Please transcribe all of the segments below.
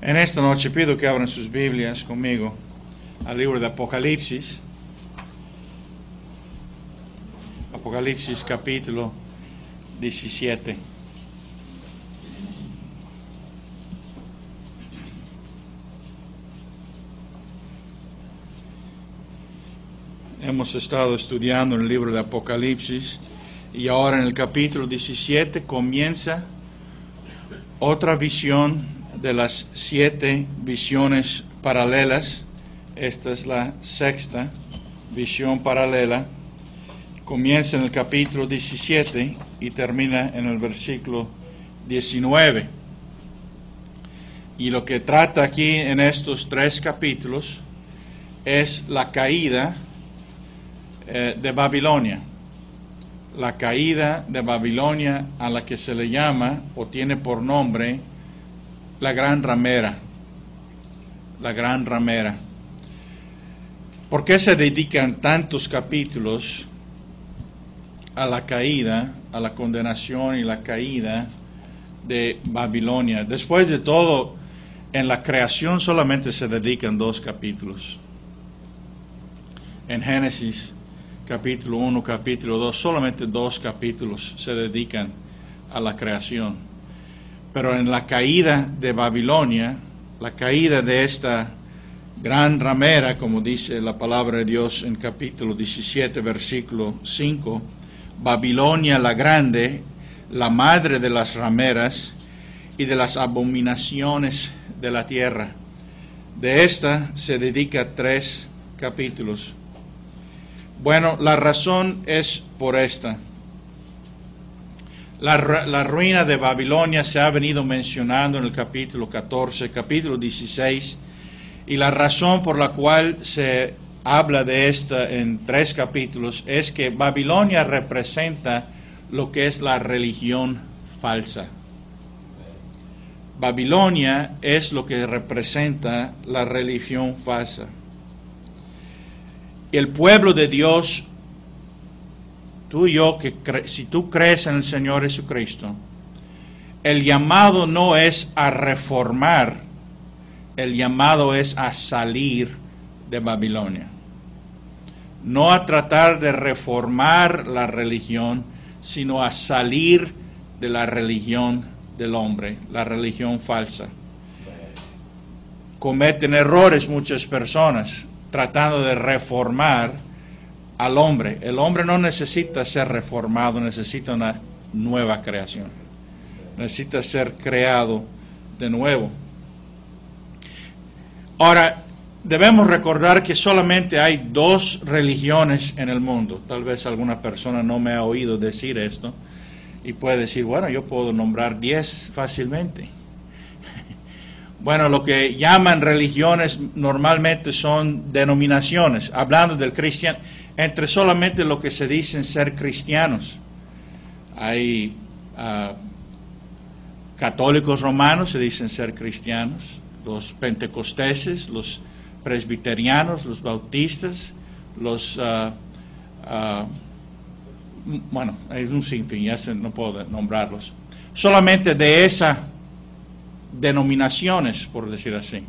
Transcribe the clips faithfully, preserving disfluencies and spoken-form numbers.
En esta noche pido que abran sus Biblias conmigo al libro de Apocalipsis. Apocalipsis capítulo diecisiete. Hemos estado estudiando el libro de Apocalipsis y ahora en el capítulo diecisiete comienza otra visión de las siete visiones paralelas. Esta es la sexta visión paralela. Comienza en el capítulo diecisiete y termina en el versículo diecinueve. Y lo que trata aquí en estos tres capítulos es la caída eh, de Babilonia. La caída de Babilonia, a la que se le llama o tiene por nombre la gran ramera. La gran ramera. ¿Por qué se dedican tantos capítulos a la caída, a la condenación y la caída de Babilonia? Después de todo, en la creación solamente se dedican dos capítulos. En Génesis capítulo uno, capítulo dos, solamente dos capítulos se dedican a la creación. Pero en la caída de Babilonia, la caída de esta gran ramera, como dice la palabra de Dios en capítulo diecisiete, versículo cinco, Babilonia la grande, la madre de las rameras y de las abominaciones de la tierra. De esta se dedica tres capítulos. Bueno, la razón es por esta. La, la ruina de Babilonia se ha venido mencionando en el capítulo catorce, capítulo dieciséis, y la razón por la cual se habla de esta en tres capítulos es que Babilonia representa lo que es la religión falsa. Babilonia es lo que representa la religión falsa. El pueblo de Dios, tú y yo, que cre- si tú crees en el Señor Jesucristo, el llamado no es a reformar, el llamado es a salir de Babilonia. No a tratar de reformar la religión, sino a salir de la religión del hombre, la religión falsa. Cometen errores muchas personas tratando de reformar al hombre. El hombre no necesita ser reformado, necesita una nueva creación. Necesita ser creado de nuevo. Ahora, debemos recordar que solamente hay dos religiones en el mundo. Tal vez alguna persona no me ha oído decir esto y puede decir, bueno, yo puedo nombrar diez fácilmente. Bueno, lo que llaman religiones normalmente son denominaciones, hablando del cristiano, entre solamente lo que se dicen ser cristianos. Hay uh, católicos romanos, se dicen ser cristianos, los pentecosteses, los presbiterianos, los bautistas, los, uh, uh, bueno, hay un sinfín, ya se, no puedo nombrarlos. Solamente de esas denominaciones, por decir así.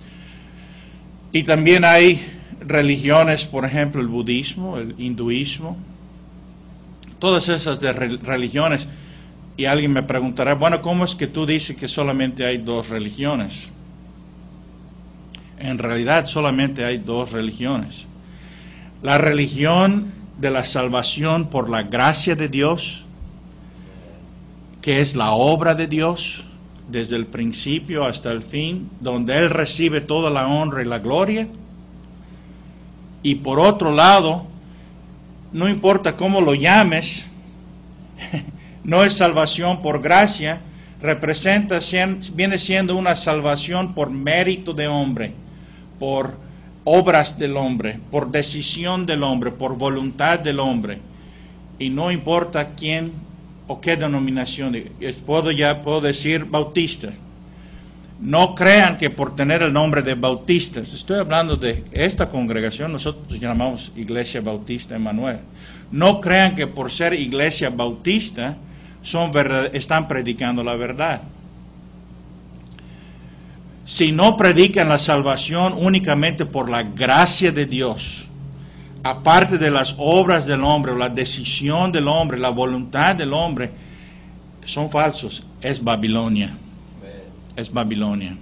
Y también hay religiones, por ejemplo, el budismo, el hinduismo, todas esas de re- religiones. Y alguien me preguntará, bueno, ¿cómo es que tú dices que solamente hay dos religiones? En realidad solamente hay dos religiones. La religión de la salvación por la gracia de Dios, que es la obra de Dios, desde el principio hasta el fin, donde Él recibe toda la honra y la gloria. Y por otro lado, no importa cómo lo llames, no es salvación por gracia, representa, viene siendo una salvación por mérito de hombre, por obras del hombre, por decisión del hombre, por voluntad del hombre. Y no importa quién o qué denominación, puedo ya puedo decir bautista. No crean que por tener el nombre de bautistas, estoy hablando de esta congregación, nosotros llamamos Iglesia Bautista Emmanuel. No crean que por ser iglesia bautista son verdad, están predicando la verdad. si no predican la salvación únicamente por la gracia de Dios, aparte de las obras del hombre, o la decisión del hombre, la voluntad del hombre, son falsos. Es Babilonia. Es Babilonia.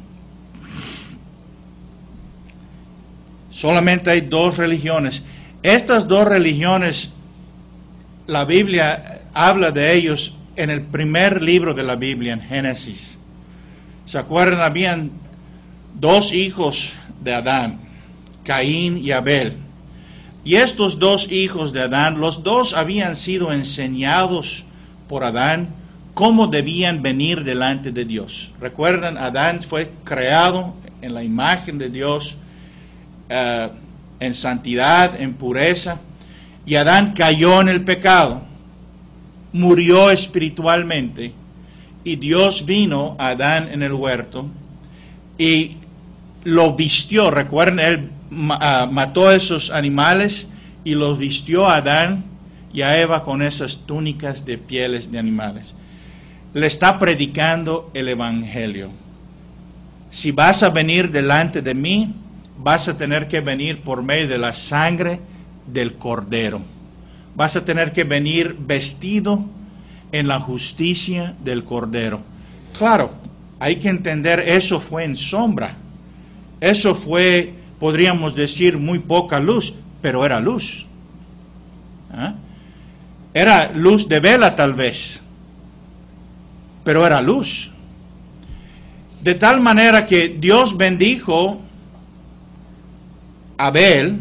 Solamente hay dos religiones. Estas dos religiones, la Biblia habla de ellos en el primer libro de la Biblia, en Génesis. ¿Se acuerdan? Habían dos hijos de Adán, Caín y Abel. Y estos dos hijos de Adán, los dos habían sido enseñados por Adán cómo debían venir delante de Dios. Recuerdan, Adán fue creado en la imagen de Dios, uh, en santidad, en pureza, y Adán cayó en el pecado, murió espiritualmente, y Dios vino a Adán en el huerto y lo vistió. Recuerden, él uh, mató a esos animales y los vistió a Adán y a Eva con esas túnicas de pieles de animales. Le está predicando el evangelio. Si vas a venir delante de mí, vas a tener que venir por medio de la sangre del Cordero. Vas a tener que venir vestido en la justicia del Cordero. Claro, hay que entender, eso fue en sombra. Eso fue, podríamos decir, muy poca luz, pero era luz. ¿Ah? Era luz de vela tal vez, pero era luz. De tal manera que Dios bendijo a Abel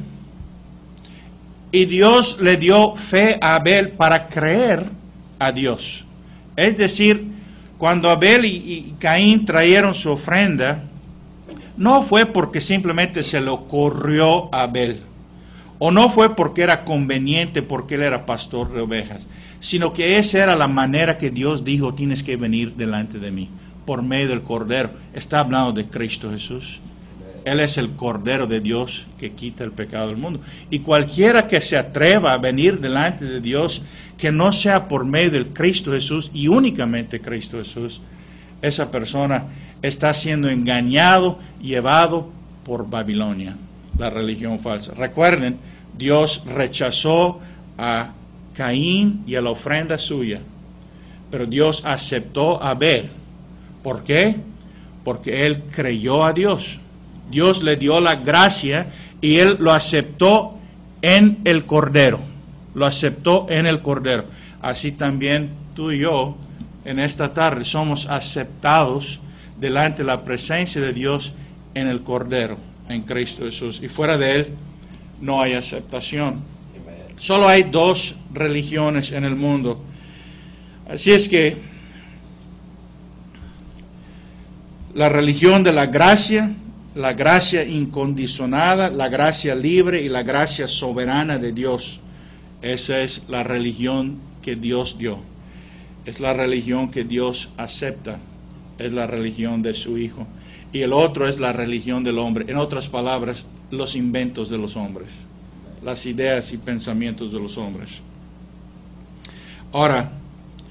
y Dios le dio fe a Abel para creer a Dios. Es decir, cuando Abel y, y Caín trajeron su ofrenda, no fue porque simplemente se le ocurrió a Abel, o no fue porque era conveniente, porque él era pastor de ovejas, sino que esa era la manera que Dios dijo: tienes que venir delante de mí, por medio del Cordero. Está hablando de Cristo Jesús. Él es el Cordero de Dios que quita el pecado del mundo. Y cualquiera que se atreva a venir delante de Dios, que no sea por medio del Cristo Jesús y únicamente Cristo Jesús, esa persona está siendo engañado, llevado por Babilonia, la religión falsa. Recuerden, Dios rechazó a Caín y a la ofrenda suya, pero Dios aceptó a Abel. ¿Por qué? Porque él creyó a Dios. Dios le dio la gracia y él lo aceptó en el Cordero. Lo aceptó en el Cordero. Así también tú y yo en esta tarde somos aceptados delante de la presencia de Dios en el Cordero, en Cristo Jesús. Y fuera de él no hay aceptación. Solo hay dos religiones en el mundo. Así es que la religión de la gracia, la gracia incondicionada, la gracia libre y la gracia soberana de Dios. Esa es la religión que Dios dio. Es la religión que Dios acepta. Es la religión de su Hijo. Y el otro es la religión del hombre. En otras palabras, los inventos de los hombres. Las ideas y pensamientos de los hombres. Ahora,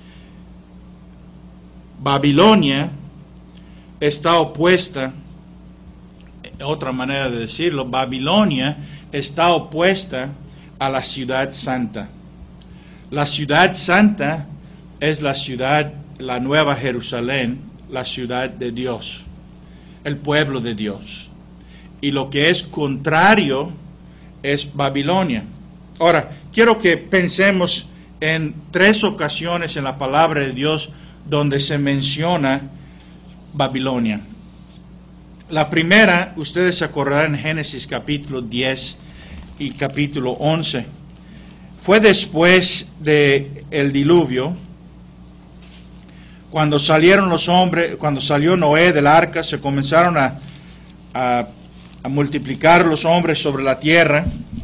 Babilonia está opuesta, otra manera de decirlo, Babilonia está opuesta a la ciudad santa. La ciudad santa es la ciudad, la Nueva Jerusalén, la ciudad de Dios, el pueblo de Dios. Y lo que es contrario es Babilonia. Ahora, quiero que pensemos en tres ocasiones en la palabra de Dios donde se menciona Babilonia. La primera, ustedes se acordarán, en Génesis capítulo diez y capítulo once. Fue después del diluvio, cuando salieron los hombres, cuando salió Noé del arca, se comenzaron a, a, a multiplicar los hombres sobre la tierra.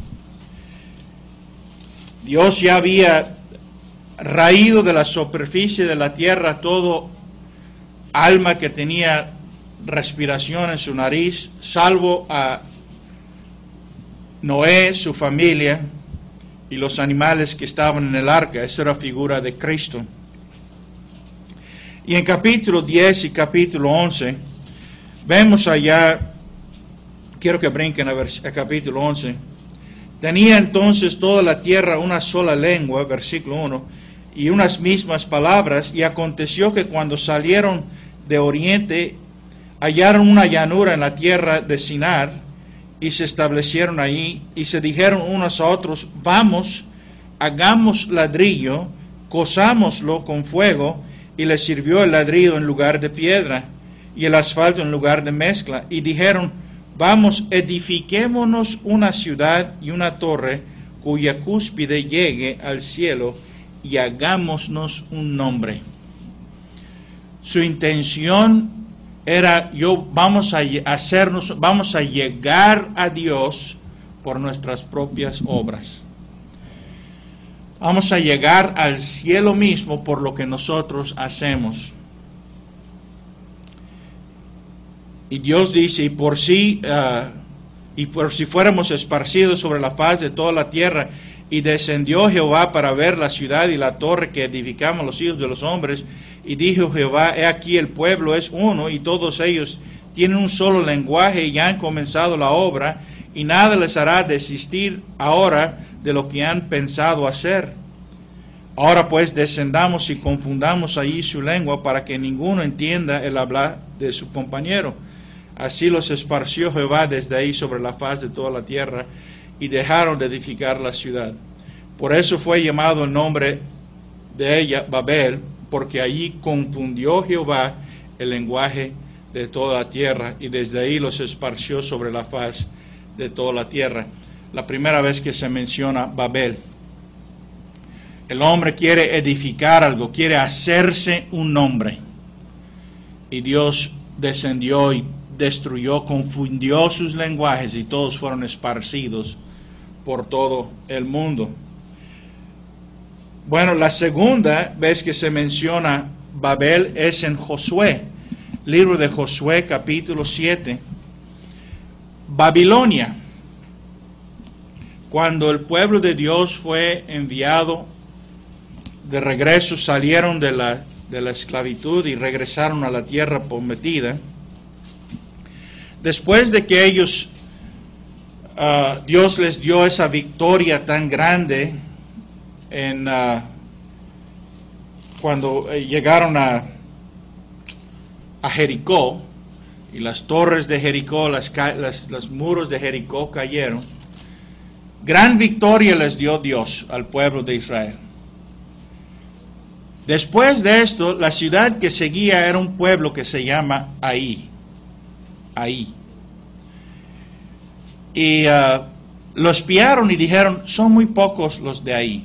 Dios ya había raído de la superficie de la tierra todo alma que tenía respiración en su nariz, salvo a Noé, su familia y los animales que estaban en el arca. Esa era figura de Cristo. Y en capítulo diez y capítulo once Vemos allá, quiero que brinquen a, vers- a capítulo once. Tenía entonces toda la tierra una sola lengua, versículo uno, y unas mismas palabras, y aconteció que cuando salieron de oriente, hallaron una llanura en la tierra de Sinar, y se establecieron allí, y se dijeron unos a otros, vamos, hagamos ladrillo, cosámoslo con fuego, y les sirvió el ladrillo en lugar de piedra, y el asfalto en lugar de mezcla, y dijeron, vamos, edifiquémonos una ciudad y una torre, cuya cúspide llegue al cielo, y hagámonos un nombre. Su intención era, yo vamos a hacernos, vamos a llegar a Dios por nuestras propias obras. Vamos a llegar al cielo mismo por lo que nosotros hacemos. Y Dios dice, y por si, uh, y por si fuéramos esparcidos sobre la faz de toda la tierra, y descendió Jehová para ver la ciudad y la torre que edificamos los hijos de los hombres, y dijo Jehová, he aquí el pueblo es uno, y todos ellos tienen un solo lenguaje, y ya han comenzado la obra, y nada les hará desistir ahora de lo que han pensado hacer. Ahora pues descendamos y confundamos allí su lengua, para que ninguno entienda el hablar de su compañero. Así los esparció Jehová desde ahí sobre la faz de toda la tierra, y dejaron de edificar la ciudad. Por eso fue llamado el nombre de ella Babel, porque allí confundió Jehová el lenguaje de toda la tierra, y desde ahí los esparció sobre la faz de toda la tierra. La primera vez que se menciona Babel. El hombre quiere edificar algo, quiere hacerse un nombre. Y Dios descendió y destruyó, confundió sus lenguajes, y todos fueron esparcidos por todo el mundo. Bueno, la segunda vez que se menciona Babel es en Josué, libro de Josué capítulo siete. Babilonia, cuando el pueblo de Dios fue enviado de regreso, salieron de la, de la esclavitud y regresaron a la tierra prometida. Después de que ellos, uh, Dios les dio esa victoria tan grande en, uh, cuando eh, llegaron a, a Jericó, y las torres de Jericó, las, las, los muros de Jericó cayeron, gran victoria les dio Dios al pueblo de Israel. Después de esto, la ciudad que seguía era un pueblo que se llama Ai. Ahí. Y uh, los espiaron y dijeron, son muy pocos los de ahí.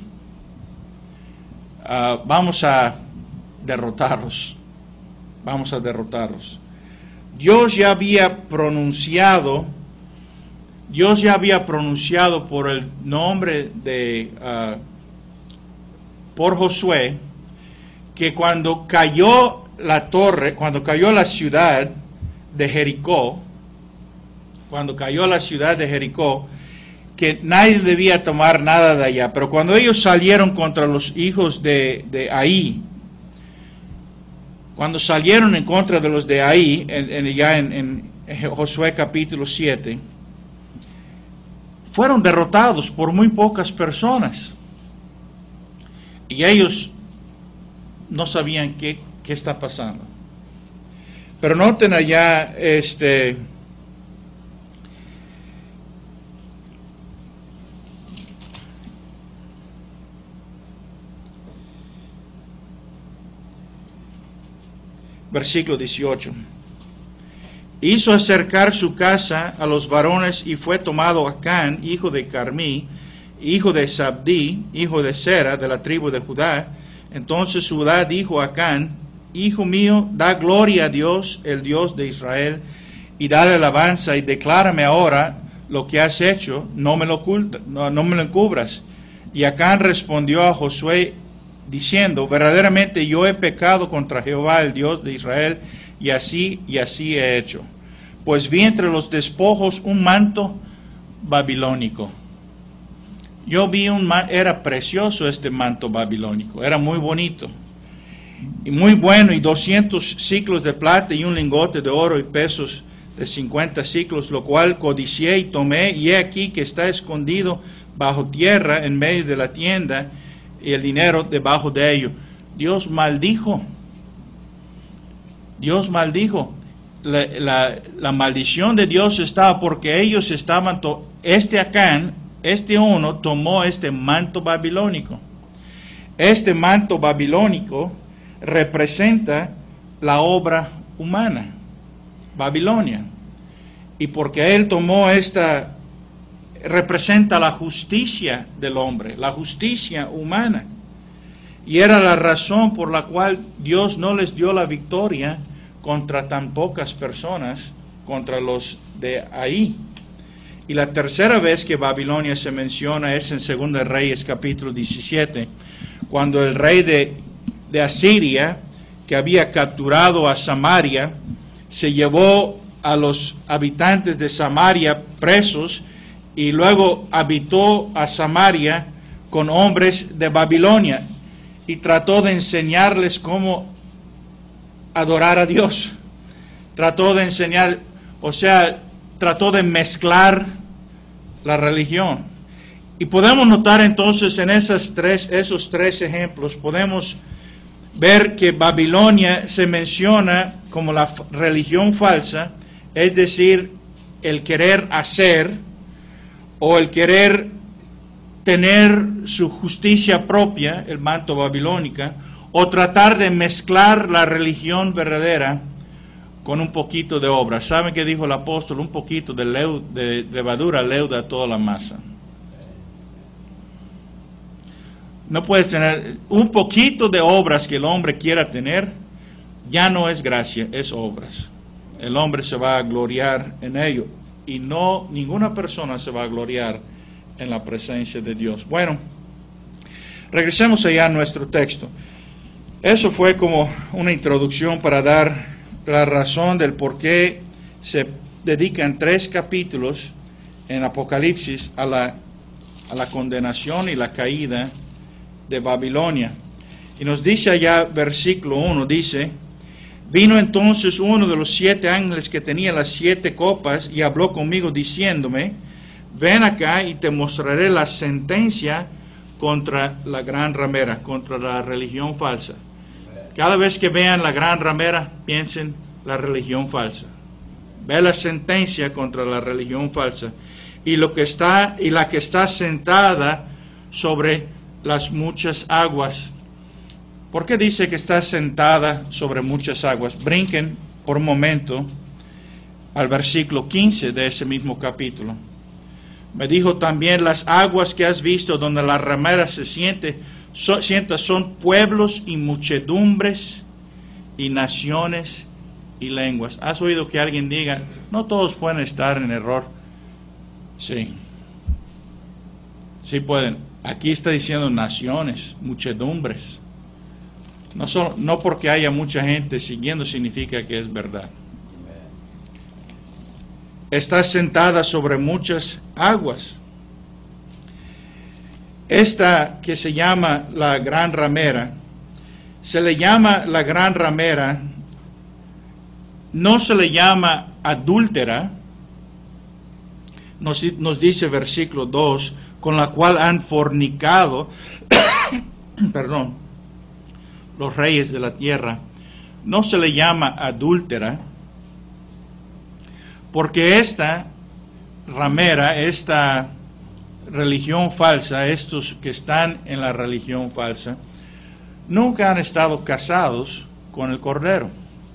Uh, vamos a derrotarlos. Vamos a derrotarlos. Dios ya había pronunciado, Dios ya había pronunciado por el nombre de, uh, por Josué, que cuando cayó la torre, cuando cayó la ciudad de Jericó, cuando cayó la ciudad de Jericó, que nadie debía tomar nada de allá. Pero cuando ellos salieron contra los hijos de, de Ai, cuando salieron en contra de los de Ai, en, en, ya en, en Josué capítulo siete, fueron derrotados por muy pocas personas. Y ellos no sabían qué, qué está pasando. Pero noten allá, este, versículo dieciocho. Hizo acercar su casa a los varones, y fue tomado Acán, hijo de Carmí, hijo de Sabdí, hijo de Sera, de la tribu de Judá. Entonces Judá dijo a Acán, hijo mío, da gloria a Dios, el Dios de Israel, y dale alabanza, y declárame ahora lo que has hecho, no me lo oculta, no, no me lo encubras. Y Acán respondió a Josué diciendo, verdaderamente yo he pecado contra Jehová, el Dios de Israel, y así y así he hecho. Pues vi entre los despojos un manto babilónico. Yo vi un manto, era precioso este manto babilónico, era muy bonito y muy bueno, y doscientos ciclos de plata y un lingote de oro y pesos de cincuenta ciclos, lo cual codicié y tomé, y he aquí que está escondido bajo tierra en medio de la tienda, y el dinero debajo de ello. Dios maldijo. Dios maldijo. La, la, la maldición de Dios estaba porque ellos estaban, to este Acán, este uno, tomó este manto babilónico. Este manto babilónico representa la obra humana, Babilonia. Y porque él tomó esta, representa la justicia del hombre, la justicia humana. Y era la razón por la cual Dios no les dio la victoria contra tan pocas personas, contra los de ahí. Y la tercera vez que Babilonia se menciona es en Segunda Reyes capítulo diecisiete, cuando el rey de, de Asiria, que había capturado a Samaria, se llevó a los habitantes de Samaria presos y luego habitó a Samaria con hombres de Babilonia y trató de enseñarles cómo adorar a Dios. Trató de enseñar, o sea, trató de mezclar la religión. Y podemos notar entonces en esas tres, esos tres ejemplos, podemos ver que Babilonia se menciona como la religión falsa, es decir, el querer hacer o el querer tener su justicia propia, el manto babilónica, o tratar de mezclar la religión verdadera con un poquito de obra. ¿Saben qué dijo el apóstol? Un poquito de, leu, de levadura leuda toda la masa. No puedes tener un poquito de obras que el hombre quiera tener, ya no es gracia, es obras. El hombre se va a gloriar en ello y no, ninguna persona se va a gloriar en la presencia de Dios. Bueno, regresemos allá a nuestro texto. Eso fue como una introducción para dar la razón del por qué se dedican tres capítulos en Apocalipsis a la, a la condenación y la caída de Babilonia. Y nos dice allá, versículo uno, dice: vino entonces uno de los siete ángeles que tenía las siete copas y habló conmigo diciéndome: ven acá y te mostraré la sentencia contra la gran ramera, contra la religión falsa. Cada vez que vean la gran ramera, piensen la religión falsa. Ve la sentencia contra la religión falsa y lo que está y la que está sentada sobre las muchas aguas. ¿Por qué dice que está sentada sobre muchas aguas? Brinquen por un momento al versículo quince de ese mismo capítulo. Me dijo también: las aguas que has visto donde la ramera se siente, so, sienta son pueblos y muchedumbres y naciones y lenguas. ¿Has oído que alguien diga, no todos pueden estar en error? Sí. Sí pueden. Aquí está diciendo naciones, muchedumbres. No, solo, no porque haya mucha gente siguiendo significa que es verdad. Está sentada sobre muchas aguas. Esta que se llama la gran ramera, se le llama la gran ramera, no se le llama adúltera, nos, nos dice versículo dos, con la cual han fornicado, perdón, los reyes de la tierra. No se le llama adúltera, porque esta ramera, esta religión falsa, estos que están en la religión falsa, nunca han estado casados con el Cordero.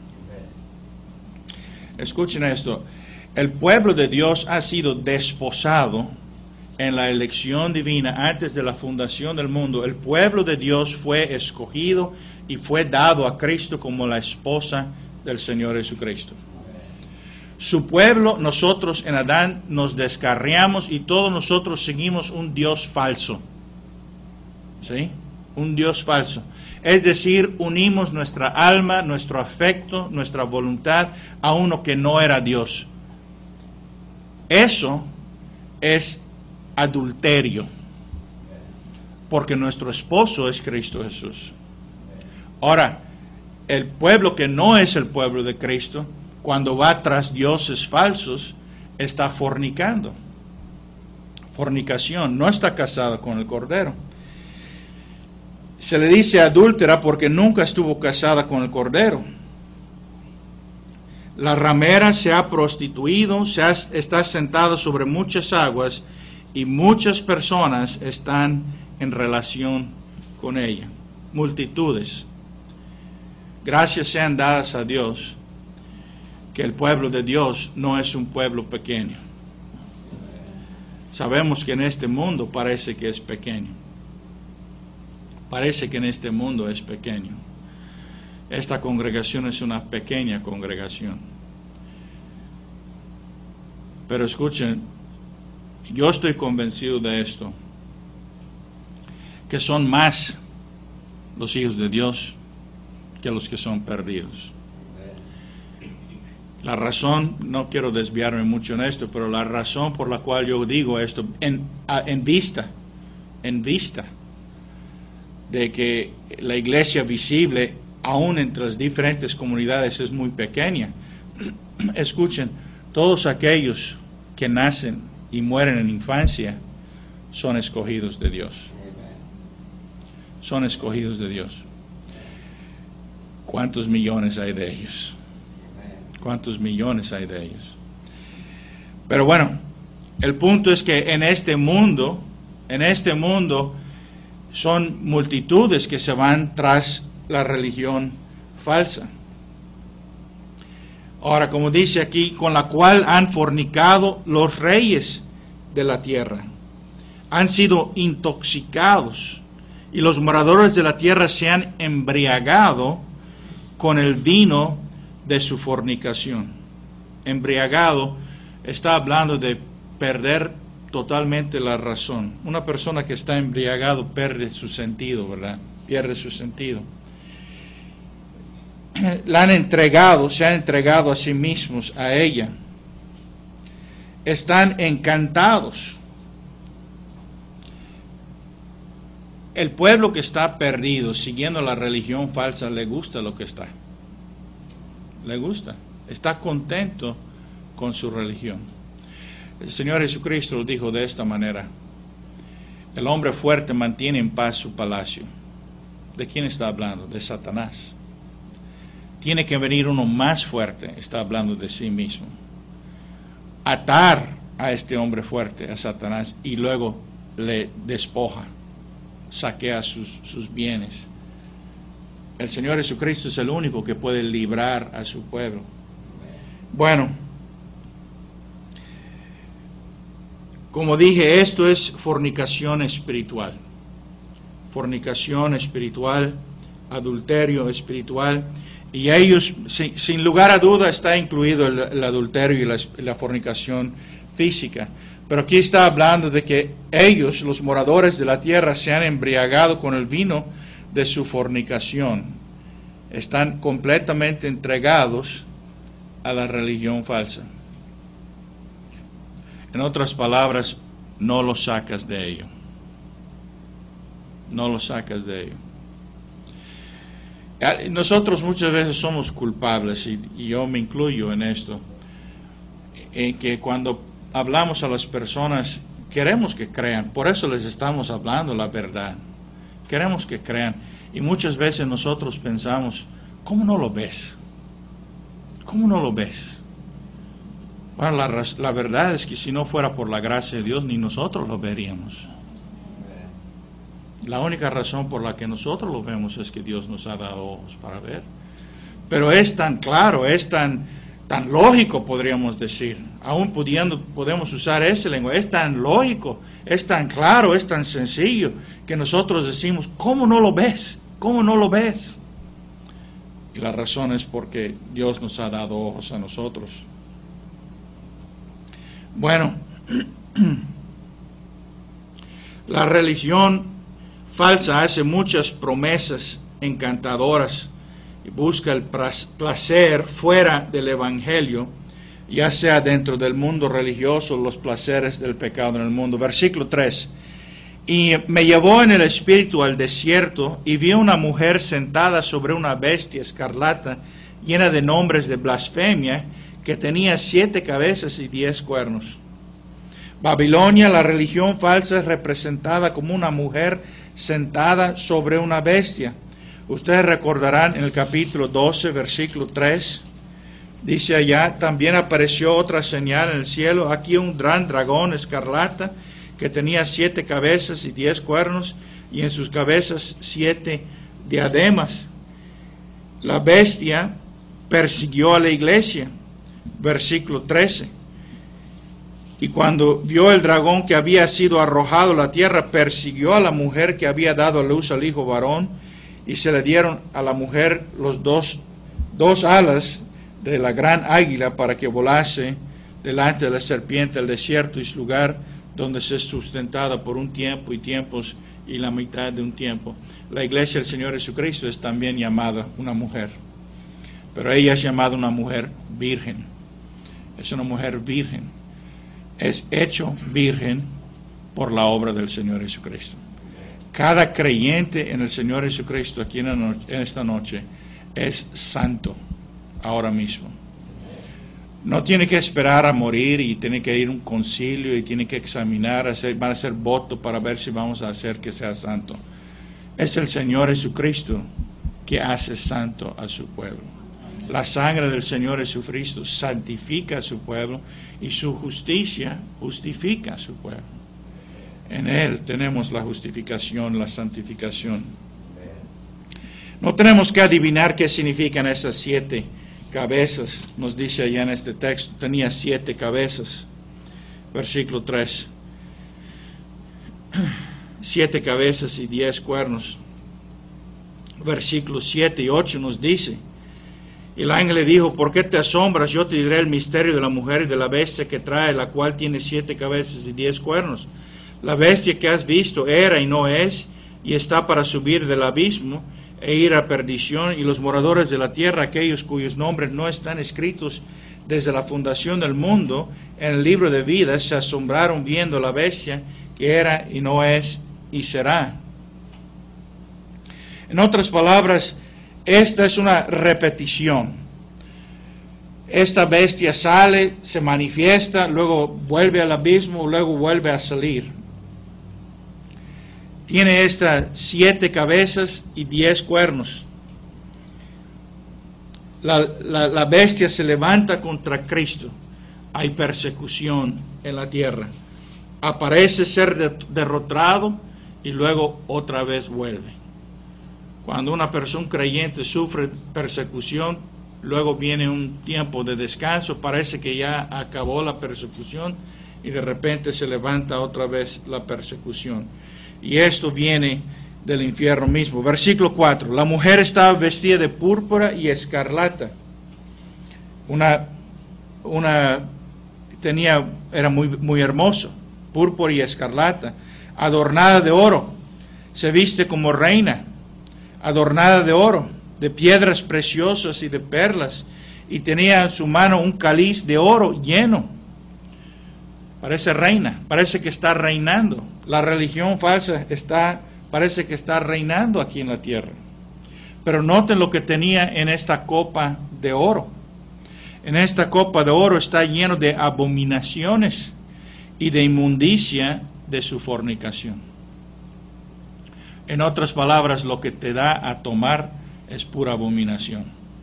Escuchen esto: el pueblo de Dios ha sido desposado en la elección divina antes de la fundación del mundo. El pueblo de Dios fue escogido y fue dado a Cristo como la esposa del Señor Jesucristo. Su pueblo, nosotros en Adán nos descarriamos y todos nosotros seguimos un Dios falso. ¿Sí? Un Dios falso. Es decir, unimos nuestra alma, nuestro afecto, nuestra voluntad a uno que no era Dios. Eso es adulterio, porque nuestro esposo es Cristo Jesús. Ahora, el pueblo que no es el pueblo de Cristo, cuando va tras dioses falsos, está fornicando. Fornicación, no está casada con el Cordero. Se le dice adúltera porque nunca estuvo casada con el Cordero. La ramera se ha prostituido, se ha, está sentada sobre muchas aguas y muchas personas están en relación con ella. Multitudes. Gracias sean dadas a Dios que el pueblo de Dios no es un pueblo pequeño. Sabemos que en este mundo parece que es pequeño. Parece que en este mundo es pequeño. Esta congregación es una pequeña congregación. Pero escuchen, yo estoy convencido de esto, que son más los hijos de Dios que los que son perdidos. La razón, no quiero desviarme mucho en esto, pero la razón por la cual yo digo esto, en, en vista, en vista de que la iglesia visible, aún entre las diferentes comunidades, es muy pequeña. Escuchen, todos aquellos que nacen y mueren en infancia son escogidos de Dios. Son escogidos de Dios. ¿Cuántos millones hay de ellos? ¿Cuántos millones hay de ellos? Pero bueno, el punto es que en este mundo, en este mundo, son multitudes que se van tras la religión falsa. Ahora, como dice aquí, con la cual han fornicado los reyes de la tierra. Han sido intoxicados y los moradores de la tierra se han embriagado con el vino de su fornicación. Embriagado está hablando de perder totalmente la razón. Una persona que está embriagado pierde su sentido, ¿verdad? Pierde su sentido. La han entregado, se han entregado a sí mismos, a ella. Están encantados. El pueblo que está perdido, siguiendo la religión falsa, le gusta lo que está. Le gusta. Está contento con su religión. El Señor Jesucristo lo dijo de esta manera: el hombre fuerte mantiene en paz su palacio. ¿De quién está hablando? De Satanás. Tiene que venir uno más fuerte, está hablando de sí mismo. Atar a este hombre fuerte, a Satanás, y luego le despoja, saquea sus, sus bienes. El Señor Jesucristo es el único que puede librar a su pueblo. Bueno, como dije, esto es fornicación espiritual. Fornicación espiritual, adulterio espiritual. Y ellos, sin, sin lugar a duda, está incluido el, el adulterio y la, la fornicación física. Pero aquí está hablando de que ellos, los moradores de la tierra, se han embriagado con el vino de su fornicación. Están completamente entregados a la religión falsa. En otras palabras, no lo sacas de ello. No lo sacas de ello. Nosotros muchas veces somos culpables, y, y yo me incluyo en esto, en que cuando hablamos a las personas queremos que crean, por eso les estamos hablando la verdad, queremos que crean, y muchas veces nosotros pensamos, ¿cómo no lo ves? ¿Cómo no lo ves? Bueno, la, la verdad es que si no fuera por la gracia de Dios, ni nosotros lo veríamos. La única razón por la que nosotros lo vemos es que Dios nos ha dado ojos para ver. Pero es tan claro, es tan, tan lógico, podríamos decir. Aún pudiendo, podemos usar ese lenguaje. Es tan lógico, es tan claro, es tan sencillo, que nosotros decimos, ¿cómo no lo ves? ¿Cómo no lo ves? Y la razón es porque Dios nos ha dado ojos a nosotros. Bueno, la religión falsa hace muchas promesas encantadoras y busca el placer fuera del Evangelio, ya sea dentro del mundo religioso, los placeres del pecado en el mundo. Versículo tres. Y me llevó en el espíritu al desierto y vi una mujer sentada sobre una bestia escarlata llena de nombres de blasfemia, que tenía siete cabezas y diez cuernos. Babilonia, la religión falsa, es representada como una mujer sentada sobre una bestia. Ustedes recordarán en el capítulo doce, versículo tres, dice allá: también apareció otra señal en el cielo, aquí un gran dragón escarlata, que tenía siete cabezas y diez cuernos, y en sus cabezas siete diademas. La bestia persiguió a la iglesia, versículo trece. Y cuando vio el dragón que había sido arrojado a la tierra, persiguió a la mujer que había dado a luz al hijo varón, y se le dieron a la mujer los dos, dos alas de la gran águila para que volase delante de la serpiente al desierto y su lugar donde se es sustentada por un tiempo y tiempos y la mitad de un tiempo. La iglesia del Señor Jesucristo es también llamada una mujer, pero ella es llamada una mujer virgen. Es una mujer virgen. Es hecho virgen por la obra del Señor Jesucristo. Cada creyente en el Señor Jesucristo aquí en, no- en esta noche es santo ahora mismo. No tiene que esperar a morir y tiene que ir a un concilio y tiene que examinar, hacer, van a hacer voto para ver si vamos a hacer que sea santo. Es el Señor Jesucristo que hace santo a su pueblo. La sangre del Señor Jesucristo santifica a su pueblo y su justicia justifica a su pueblo. En Él tenemos la justificación, la santificación. No tenemos que adivinar qué significan esas siete cabezas. Nos dice allá en este texto, tenía siete cabezas. Versículo tres. Siete cabezas y diez cuernos. Versículos siete y ocho nos dice: el ángel le dijo: ¿por qué te asombras? Yo te diré el misterio de la mujer y de la bestia que trae, la cual tiene siete cabezas y diez cuernos. La bestia que has visto era y no es, y está para subir del abismo e ir a perdición, y los moradores de la tierra, aquellos cuyos nombres no están escritos desde la fundación del mundo en el libro de vida, se asombraron viendo la bestia que era y no es y será. En otras palabras, esta es una repetición. Esta bestia sale, se manifiesta, luego vuelve al abismo, luego vuelve a salir. Tiene estas siete cabezas y diez cuernos. La, la, la bestia se levanta contra Cristo. Hay persecución en la tierra. Aparece ser de, derrotado y luego otra vez vuelve. Cuando una persona creyente sufre persecución, luego viene un tiempo de descanso, parece que ya acabó la persecución y de repente se levanta otra vez la persecución. Y esto viene del infierno mismo. Versículo cuatro. La mujer estaba vestida de púrpura y escarlata. Una, una tenía, era muy, muy hermoso, púrpura y escarlata, adornada de oro, se viste como reina, adornada de oro, de piedras preciosas y de perlas, y tenía en su mano un cáliz de oro lleno. Parece reina, parece que está reinando. La religión falsa está, parece que está reinando aquí en la tierra. Pero noten lo que tenía en esta copa de oro. En esta copa de oro está lleno de abominaciones y de inmundicia de su fornicación. En otras palabras, lo que te da a tomar es pura abominación.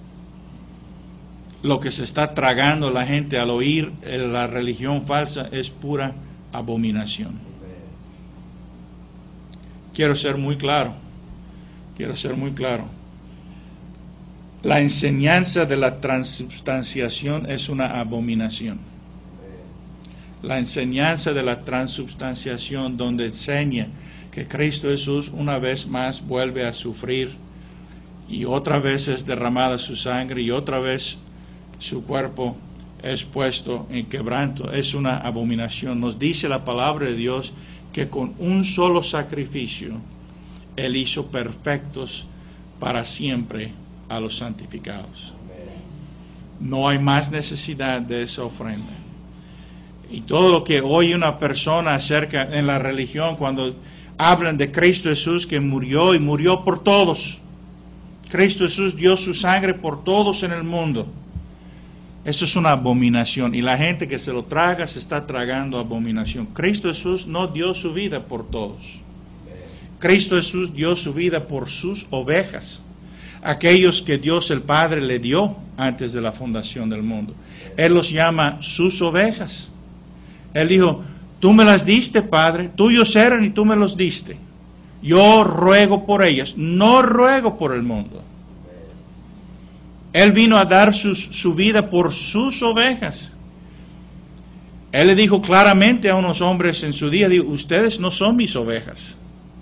Lo que se está tragando la gente al oír la religión falsa es pura abominación. Quiero ser muy claro, quiero ser muy claro. La enseñanza de la transubstanciación es una abominación. La enseñanza de la transubstanciación, donde enseña que Cristo Jesús una vez más vuelve a sufrir y otra vez es derramada su sangre y otra vez su cuerpo es puesto en quebranto, es una abominación. Nos dice la palabra de Dios que con un solo sacrificio Él hizo perfectos para siempre a los santificados. No hay más necesidad de esa ofrenda. Y todo lo que oye una persona acerca en la religión, cuando hablan de Cristo Jesús que murió y murió por todos, Cristo Jesús dio su sangre por todos en el mundo. Eso es una abominación. Y la gente que se lo traga se está tragando abominación. Cristo Jesús no dio su vida por todos. Cristo Jesús dio su vida por sus ovejas. Aquellos que Dios el Padre le dio antes de la fundación del mundo. Él los llama sus ovejas. Él dijo, tú me las diste, Padre, tuyos eran y tú me los diste. Yo ruego por ellas, no ruego por el mundo. Él vino a dar sus, su vida por sus ovejas. Él le dijo claramente a unos hombres en su día, dijo, ustedes no son mis ovejas.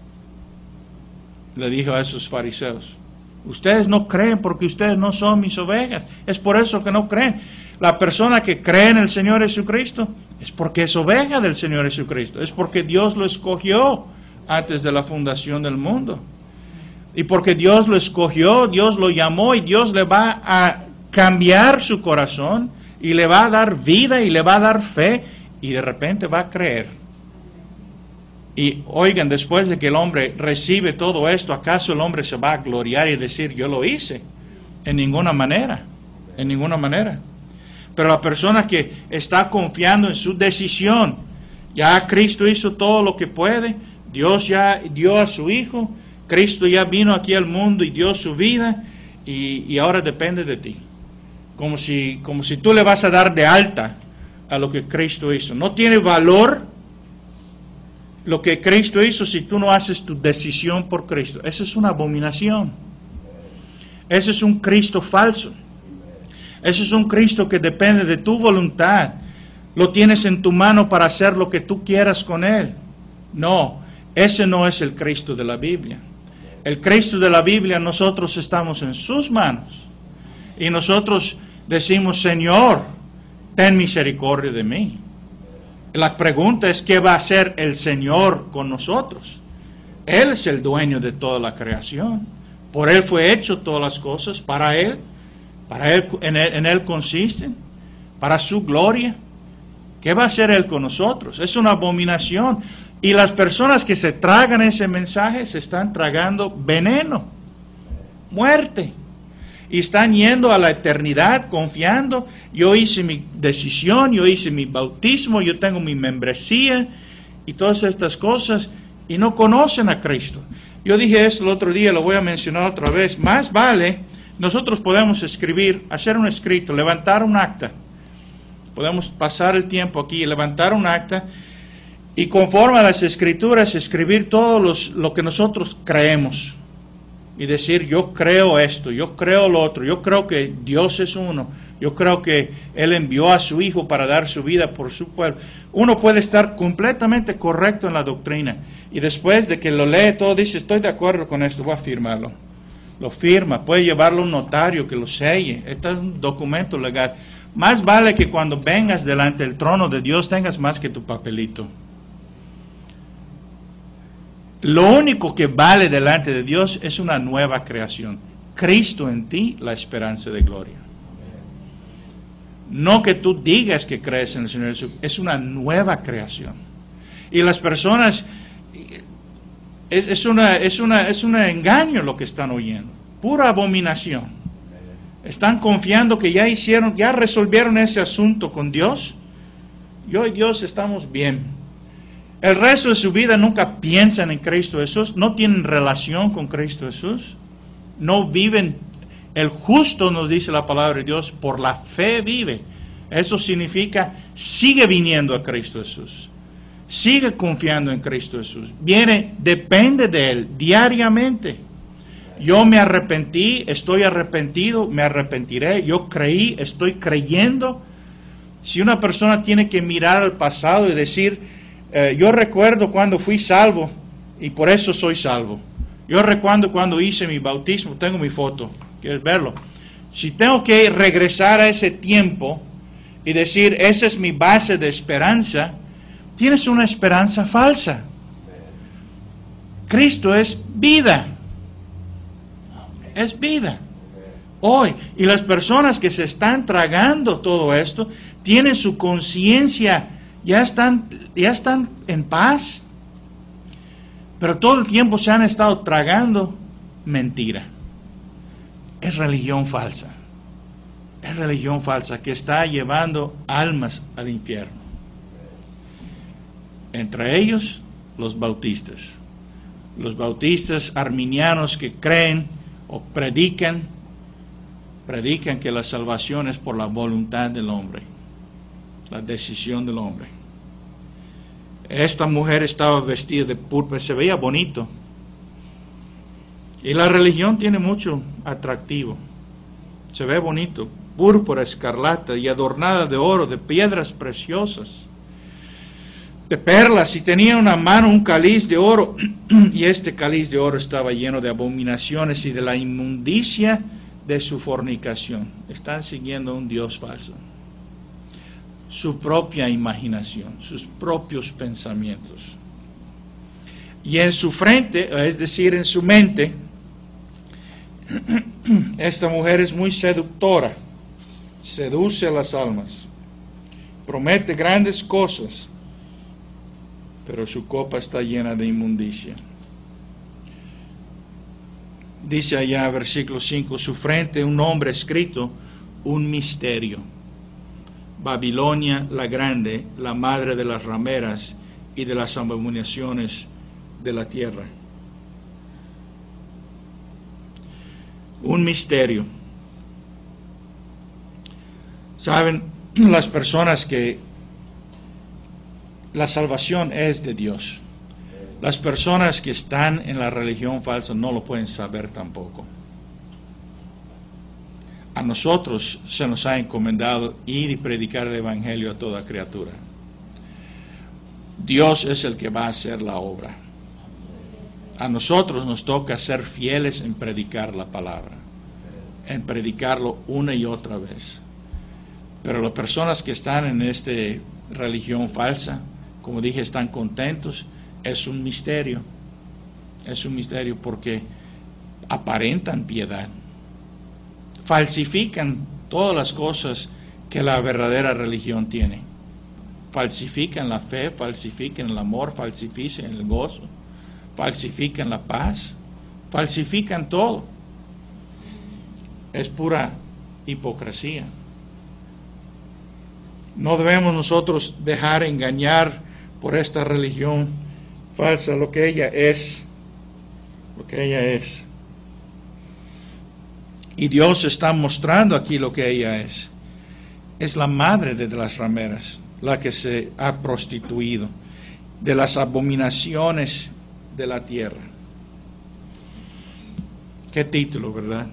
Le dijo a esos fariseos, ustedes no creen porque ustedes no son mis ovejas. Es por eso que no creen. La persona que cree en el Señor Jesucristo es porque es oveja del Señor Jesucristo. Es porque Dios lo escogió antes de la fundación del mundo. Y porque Dios lo escogió, Dios lo llamó y Dios le va a cambiar su corazón y le va a dar vida y le va a dar fe y de repente va a creer. Y oigan, después de que el hombre recibe todo esto, ¿acaso el hombre se va a gloriar y decir, yo lo hice? En ninguna manera, en ninguna manera. Pero la persona que está confiando en su decisión, ya Cristo hizo todo lo que puede, Dios ya dio a su Hijo, Cristo ya vino aquí al mundo y dio su vida, y, y ahora depende de ti. Como si, como si tú le vas a dar de alta a lo que Cristo hizo. No tiene valor lo que Cristo hizo si tú no haces tu decisión por Cristo. Esa es una abominación. Ese es un Cristo falso. Ese es un Cristo que depende de tu voluntad. Lo tienes en tu mano para hacer lo que tú quieras con Él. No, ese no es el Cristo de la Biblia. El Cristo de la Biblia, nosotros estamos en sus manos. Y nosotros decimos, Señor, ten misericordia de mí. La pregunta es, ¿qué va a hacer el Señor con nosotros? Él es el dueño de toda la creación. Por Él fue hecho todas las cosas, para Él. Para Él, en Él, en Él consisten, para su gloria. ¿Qué va a hacer Él con nosotros? Es una abominación. Y las personas que se tragan ese mensaje se están tragando veneno, muerte. Y están yendo a la eternidad confiando, yo hice mi decisión, yo hice mi bautismo, yo tengo mi membresía y todas estas cosas, y no conocen a Cristo. Yo dije esto el otro día, lo voy a mencionar otra vez. Más vale, nosotros podemos escribir, hacer un escrito, levantar un acta. Podemos pasar el tiempo aquí y levantar un acta y conforme a las Escrituras escribir todo los, lo que nosotros creemos. Y decir, yo creo esto, yo creo lo otro, yo creo que Dios es uno, yo creo que Él envió a su Hijo para dar su vida por su pueblo. Uno puede estar completamente correcto en la doctrina y después de que lo lee todo dice, estoy de acuerdo con esto, voy a firmarlo. Lo firma, puede llevarlo a un notario que lo selle. Este es un documento legal. Más vale que cuando vengas delante del trono de Dios tengas más que tu papelito. Lo único que vale delante de Dios es una nueva creación. Cristo en ti, la esperanza de gloria. No que tú digas que crees en el Señor Jesús, es una nueva creación. Y las personas, es, es, una, es, una, es un engaño lo que están oyendo, pura abominación. Están confiando que ya hicieron, ya resolvieron ese asunto con Dios. Yo y Dios estamos bien. El resto de su vida nunca piensan en Cristo Jesús, no tienen relación con Cristo Jesús, no viven, el justo nos dice la palabra de Dios, por la fe vive. Eso significa, sigue viniendo a Cristo Jesús, sigue confiando en Cristo Jesús, viene, depende de Él diariamente. Yo me arrepentí, estoy arrepentido, me arrepentiré, yo creí, estoy creyendo. Si una persona tiene que mirar al pasado y decir, Eh, yo recuerdo cuando fui salvo y por eso soy salvo. Yo recuerdo cuando hice mi bautismo, tengo mi foto, ¿quieres verlo? Si tengo que regresar a ese tiempo y decir, esa es mi base de esperanza, tienes una esperanza falsa. Cristo es vida. Es vida. Hoy, y las personas que se están tragando todo esto, tienen su conciencia, ya están, ya están en paz, pero todo el tiempo se han estado tragando mentira. es religión falsa. Es religión falsa que está llevando almas al infierno. Entre ellos, los bautistas. Los bautistas arminianos que creen o predican, predican que la salvación es por la voluntad del hombre, la decisión del hombre. Esta mujer estaba vestida de púrpura, se veía bonito. Y la religión tiene mucho atractivo. Se ve bonito, púrpura escarlata y adornada de oro, de piedras preciosas, de perlas, y tenía en una mano un cáliz de oro, y este cáliz de oro estaba lleno de abominaciones y de la inmundicia de su fornicación. Están siguiendo a un Dios falso. Su propia imaginación, sus propios pensamientos. Y en su frente, es decir, en su mente, esta mujer es muy seductora, seduce a las almas, promete grandes cosas, pero su copa está llena de inmundicia. Dice allá, versículo cinco, su frente un nombre escrito, un misterio. Babilonia la grande, la madre de las rameras y de las abominaciones de la tierra. Un misterio. Saben, las personas que la salvación es de Dios. Las personas que están en la religión falsa no lo pueden saber tampoco. A nosotros se nos ha encomendado ir y predicar el Evangelio a toda criatura. Dios es el que va a hacer la obra. A nosotros nos toca ser fieles en predicar la palabra, en predicarlo una y otra vez. Pero las personas que están en esta religión falsa, como dije, están contentos. Es un misterio. Es un misterio porque aparentan piedad. Falsifican todas las cosas que la verdadera religión tiene. Falsifican la fe, falsifican el amor, falsifican el gozo, falsifican la paz, falsifican todo. Es pura hipocresía. No debemos nosotros dejar engañar por esta religión falsa, lo que ella es, lo que ella es. Y Dios está mostrando aquí lo que ella es. Es la madre de las rameras, la que se ha prostituido, de las abominaciones de la tierra. Qué título, ¿verdad?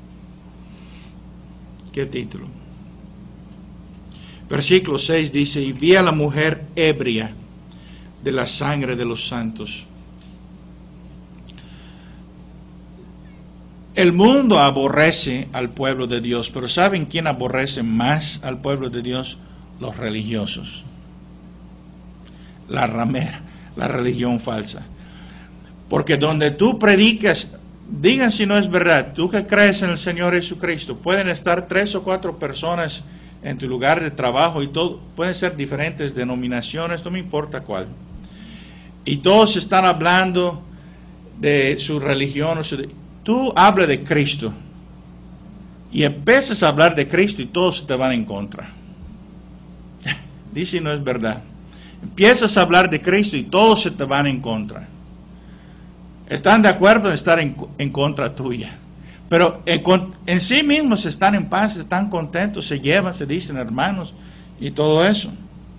Qué título. Versículo seis dice, y vi a la mujer ebria de la sangre de los santos. El mundo aborrece al pueblo de Dios, pero ¿saben quién aborrece más al pueblo de Dios? Los religiosos. La ramera, la religión falsa. Porque donde tú predicas, digan si no es verdad, tú que crees en el Señor Jesucristo, pueden estar tres o cuatro personas en tu lugar de trabajo y todo, pueden ser diferentes denominaciones, no me importa cuál. Y todos están hablando de su religión. O su, tú hablas de Cristo y empiezas a hablar de Cristo y todos te van en contra. Dice no es verdad. Empiezas a hablar de Cristo y todos se te van en contra. Están de acuerdo en estar en, en contra tuya. Pero en, en sí mismos están en paz, están contentos, se llevan, se dicen hermanos y todo eso.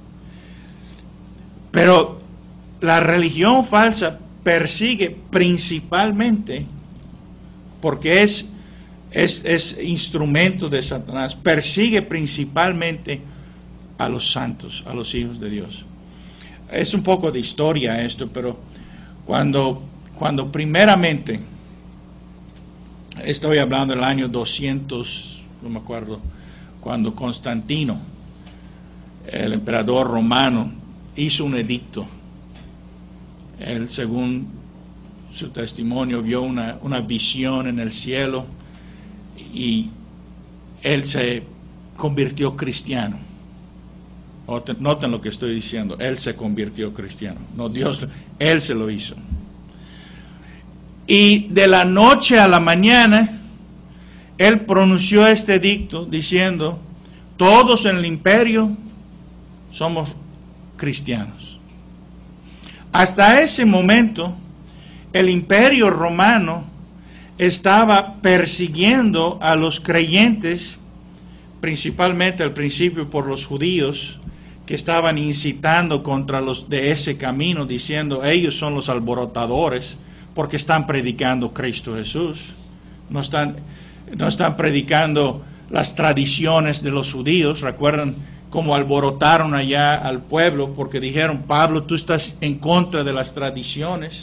Pero la religión falsa persigue principalmente, porque es, es, es instrumento de Satanás, persigue principalmente a los santos, a los hijos de Dios. Es un poco de historia esto, pero cuando, cuando primeramente, estoy hablando del año doscientos, no me acuerdo, cuando Constantino, el emperador romano, hizo un edicto. Él, según su testimonio, vio una, una visión en el cielo y él se convirtió cristiano. Noten lo que estoy diciendo, él se convirtió cristiano, no Dios, él se lo hizo. Y de la noche a la mañana él pronunció este edicto diciendo, todos en el imperio somos cristianos. Hasta ese momento, el imperio romano estaba persiguiendo a los creyentes, principalmente al principio por los judíos, que estaban incitando contra los de ese camino, diciendo, ellos son los alborotadores, porque están predicando Cristo Jesús. No están, no están predicando las tradiciones de los judíos. Recuerdan cómo alborotaron allá al pueblo, porque dijeron, Pablo, tú estás en contra de las tradiciones.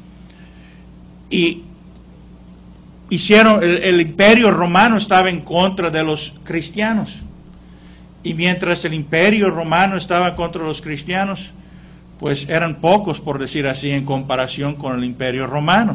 Y hicieron, el, el imperio romano estaba en contra de los cristianos. Y mientras el imperio romano estaba contra los cristianos, pues eran pocos, por decir así, en comparación con el imperio romano.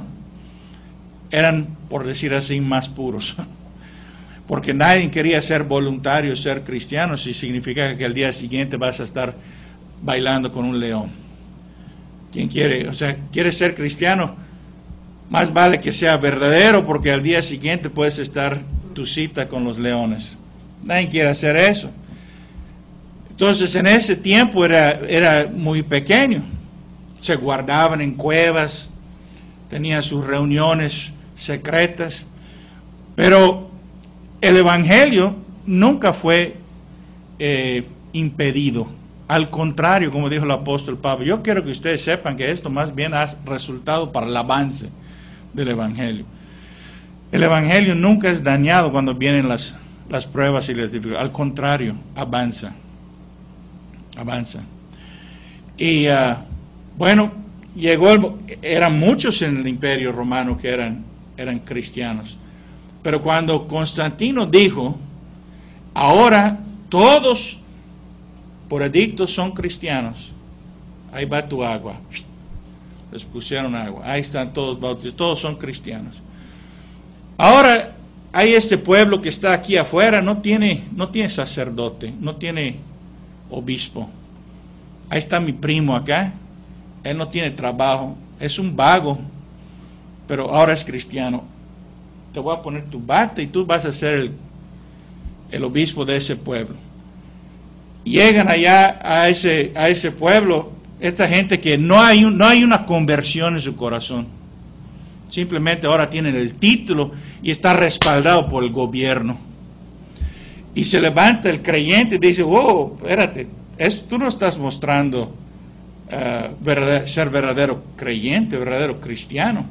Eran, por decir así, más puros. Porque nadie quería ser voluntario, ser cristiano, si significa que al día siguiente vas a estar bailando con un león. ¿Quién quiere? O sea, ¿quiere ser cristiano? Más vale que sea verdadero, porque al día siguiente puedes estar tu cita con los leones. Nadie quiere hacer eso. Entonces, en ese tiempo era, era muy pequeño. Se guardaban en cuevas, tenían sus reuniones secretas. Pero el Evangelio nunca fue eh, impedido. Al contrario, como dijo el apóstol Pablo, yo quiero que ustedes sepan que esto más bien ha resultado para el avance del Evangelio. El Evangelio nunca es dañado cuando vienen las, las pruebas y las dificultades. Al contrario, avanza. Avanza. Y uh, bueno, llegó el, eran muchos en el imperio romano que eran, eran cristianos. Pero cuando Constantino dijo, ahora todos por edicto son cristianos, ahí va tu agua. Les pusieron agua, ahí están todos bautizados, todos son cristianos. Ahora hay este pueblo que está aquí afuera, no tiene, no tiene sacerdote, no tiene obispo. Ahí está mi primo acá, él no tiene trabajo, es un vago, pero ahora es cristiano. Te voy a poner tu bata y tú vas a ser el, el obispo de ese pueblo. Llegan allá a ese, a ese pueblo, esta gente que no hay, un, no hay una conversión en su corazón. Simplemente ahora tienen el título y está respaldado por el gobierno. Y se levanta el creyente y dice, wow, espérate, es, tú no estás mostrando uh, verdad, ser verdadero creyente, verdadero cristiano.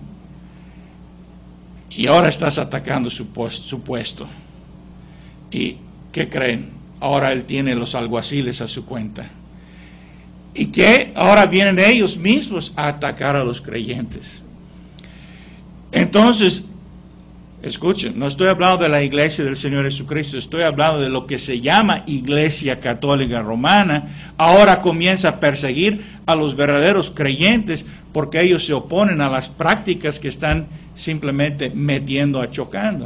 Y ahora estás atacando su, puesto, su puesto. ¿Y qué creen? Ahora él tiene los alguaciles a su cuenta. ¿Y qué? Ahora vienen ellos mismos a atacar a los creyentes. Entonces, escuchen, no estoy hablando de la iglesia del Señor Jesucristo, estoy hablando de lo que se llama Iglesia Católica Romana. Ahora comienza a perseguir a los verdaderos creyentes porque ellos se oponen a las prácticas que están simplemente metiendo a chocando.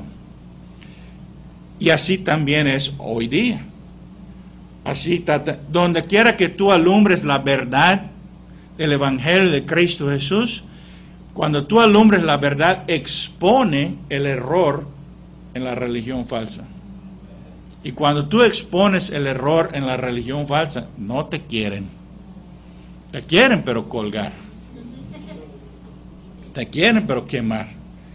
Y así también es hoy día. Así, donde quiera que tú alumbres la verdad del Evangelio de Cristo Jesús, cuando tú alumbres la verdad, expone el error en la religión falsa. Y cuando tú expones el error en la religión falsa, no te quieren. Te quieren, pero colgar. Te quieren, pero quemar.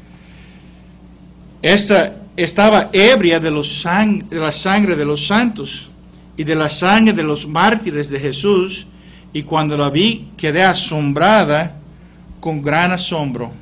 Esta estaba ebria de, los sang- de la sangre de los santos y de la sangre de los mártires de Jesús, y cuando la vi quedé asombrada con gran asombro.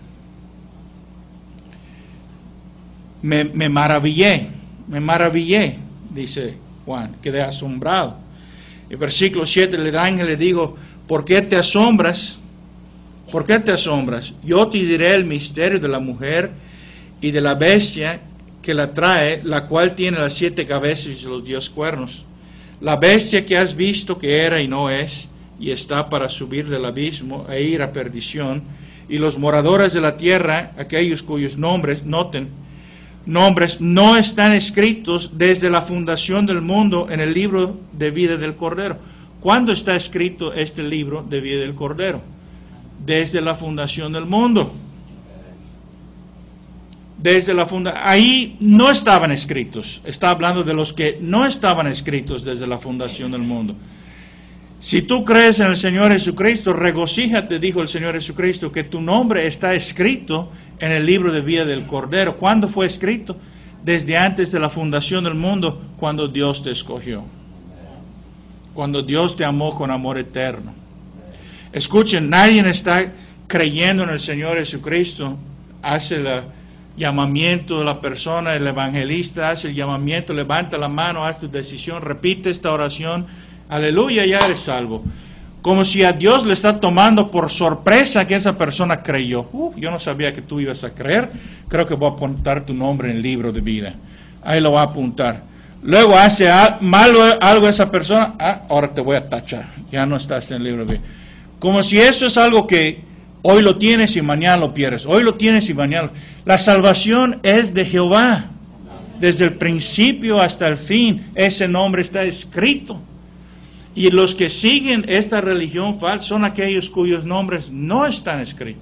Me, me maravillé, me maravillé, dice Juan, quedé asombrado. El versículo siete, el ángel le digo, ¿por qué te asombras? ¿Por qué te asombras? Yo te diré el misterio de la mujer y de la bestia que la trae, la cual tiene las siete cabezas y los diez cuernos. La bestia que has visto que era y no es, y está para subir del abismo e ir a perdición, y los moradores de la tierra, aquellos cuyos nombres, noten, nombres no están escritos desde la fundación del mundo en el libro de vida del Cordero. ¿Cuándo está escrito este libro de vida del Cordero? Desde la fundación del mundo. desde la fundación. Ahí no estaban escritos. Está hablando de los que no estaban escritos desde la fundación del mundo. Si tú crees en el Señor Jesucristo, regocíjate, dijo el Señor Jesucristo, que tu nombre está escrito en el libro de vida del Cordero. ¿Cuándo fue escrito? Desde antes de la fundación del mundo, cuando Dios te escogió. Cuando Dios te amó con amor eterno. Escuchen, nadie está creyendo en el Señor Jesucristo. Hace el llamamiento de la persona, el evangelista hace el llamamiento, levanta la mano, haz tu decisión, repite esta oración. Aleluya, ya eres salvo. Como si a Dios le está tomando por sorpresa que esa persona creyó. Uh, yo no sabía que tú ibas a creer. Creo que voy a apuntar tu nombre en el libro de vida. Ahí lo va a apuntar. Luego hace malo algo a esa persona. Ah, ahora te voy a tachar. Ya no estás en el libro de vida. Como si eso es algo que hoy lo tienes y mañana lo pierdes. Hoy lo tienes y mañana. La salvación es de Jehová. Desde el principio hasta el fin. Ese nombre está escrito. Y los que siguen esta religión falsa son aquellos cuyos nombres no están escritos.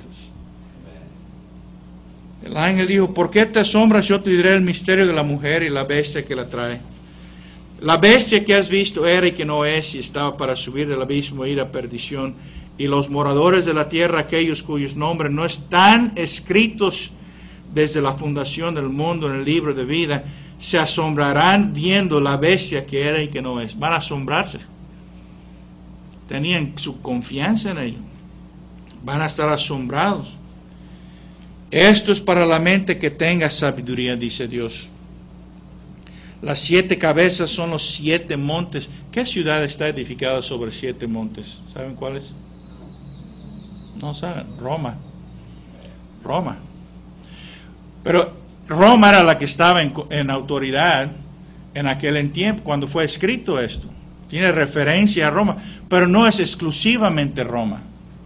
El ángel dijo, ¿por qué te asombras? Yo te diré el misterio de la mujer y la bestia que la trae. La bestia que has visto era y que no es, y estaba para subir del abismo e ir a perdición. Y los moradores de la tierra, aquellos cuyos nombres no están escritos desde la fundación del mundo en el libro de vida, se asombrarán viendo la bestia que era y que no es. Van a asombrarse. Tenían su confianza en ello. Van a estar asombrados. Esto es para la mente que tenga sabiduría, dice Dios. Las siete cabezas son los siete montes. ¿Qué ciudad está edificada sobre siete montes? ¿Saben cuál es? No saben. Roma. Roma. Pero Roma era la que estaba en, en autoridad en aquel tiempo, cuando fue escrito esto. Tiene referencia a Roma, pero no es exclusivamente Roma.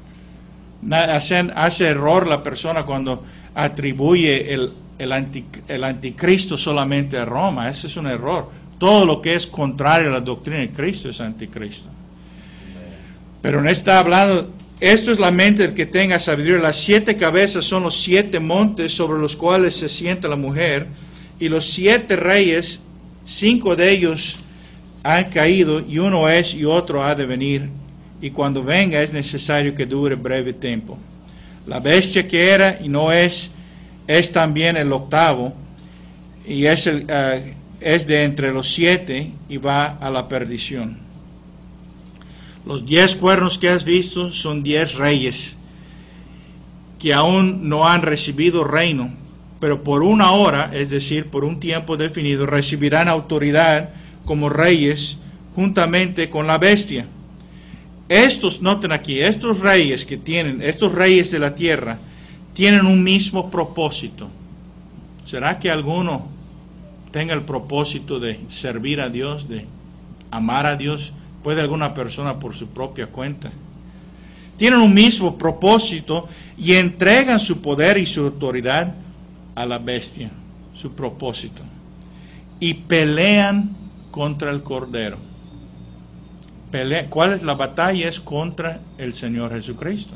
Hace, hace error la persona cuando atribuye el, el, anti, el anticristo solamente a Roma. Ese es un error. Todo lo que es contrario a la doctrina de Cristo es anticristo. Pero no está hablando, esto es la mente del que tenga sabiduría. Las siete cabezas son los siete montes sobre los cuales se sienta la mujer, y los siete reyes, cinco de ellos han caído, y uno es y otro ha de venir, y cuando venga es necesario que dure breve tiempo. La bestia que era y no es, es también el octavo, y es, el, uh, es de entre los siete, y va a la perdición. Los diez cuernos que has visto son diez reyes, que aún no han recibido reino, pero por una hora, es decir, por un tiempo definido, recibirán autoridad como reyes juntamente con la bestia. Estos, noten aquí, estos reyes que tienen, estos reyes de la tierra, tienen un mismo propósito. ¿Será que alguno tenga el propósito de servir a Dios, de amar a Dios? ¿Puede alguna persona por su propia cuenta? Tienen un mismo propósito y entregan su poder y su autoridad a la bestia, su propósito. Y pelean contra el Cordero. Pelea. ¿Cuál es la batalla? Es contra el Señor Jesucristo.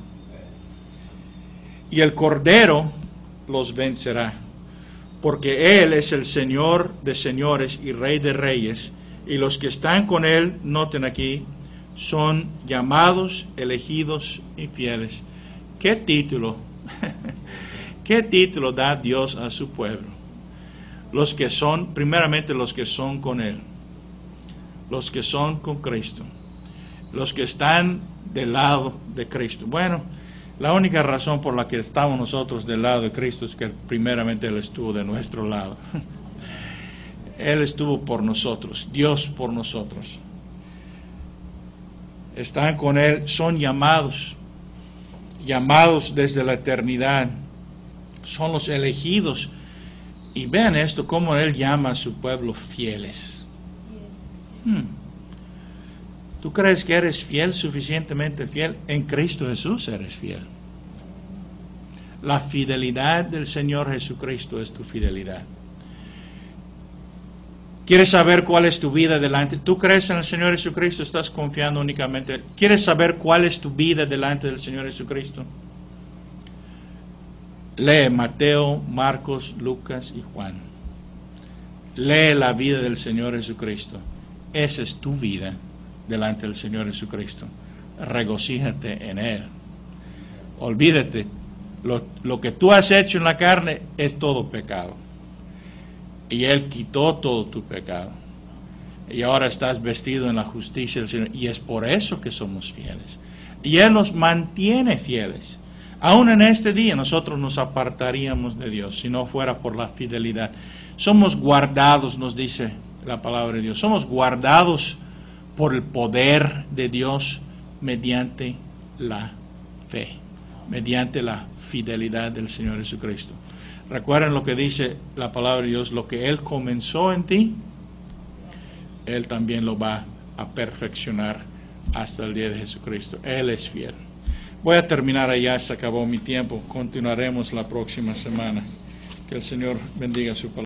Y el Cordero los vencerá, porque Él es el Señor de señores y Rey de reyes, y los que están con Él, noten aquí, son llamados, elegidos y fieles. ¿Qué título? ¿Qué título da Dios a su pueblo? Los que son, primeramente los que son con Él, los que son con Cristo, los que están del lado de Cristo. Bueno, la única razón por la que estamos nosotros del lado de Cristo es que primeramente Él estuvo de nuestro lado. Él estuvo por nosotros, Dios por nosotros. Están con Él, son llamados, llamados desde la eternidad, son los elegidos. Y vean esto, cómo Él llama a su pueblo fieles. Hmm. ¿Tú crees que eres fiel, suficientemente fiel? En Cristo Jesús eres fiel. La fidelidad del Señor Jesucristo es tu fidelidad. ¿Quieres saber cuál es tu vida delante? ¿Tú crees en el Señor Jesucristo? ¿Estás confiando únicamente? ¿Quieres saber cuál es tu vida delante del Señor Jesucristo? Lee Mateo, Marcos, Lucas y Juan. Lee la vida del Señor Jesucristo. Esa es tu vida delante del Señor Jesucristo. Regocíjate en Él. Olvídate, lo, lo que tú has hecho en la carne es todo pecado. Y Él quitó todo tu pecado. Y ahora estás vestido en la justicia del Señor. Y es por eso que somos fieles. Y Él nos mantiene fieles. Aún en este día nosotros nos apartaríamos de Dios si no fuera por la fidelidad. Somos guardados, nos dice la palabra de Dios. Somos guardados por el poder de Dios mediante la fe, mediante la fidelidad del Señor Jesucristo. Recuerden lo que dice la palabra de Dios, lo que Él comenzó en ti, Él también lo va a perfeccionar hasta el día de Jesucristo. Él es fiel. Voy a terminar allá, se acabó mi tiempo. Continuaremos la próxima semana. Que el Señor bendiga su palabra.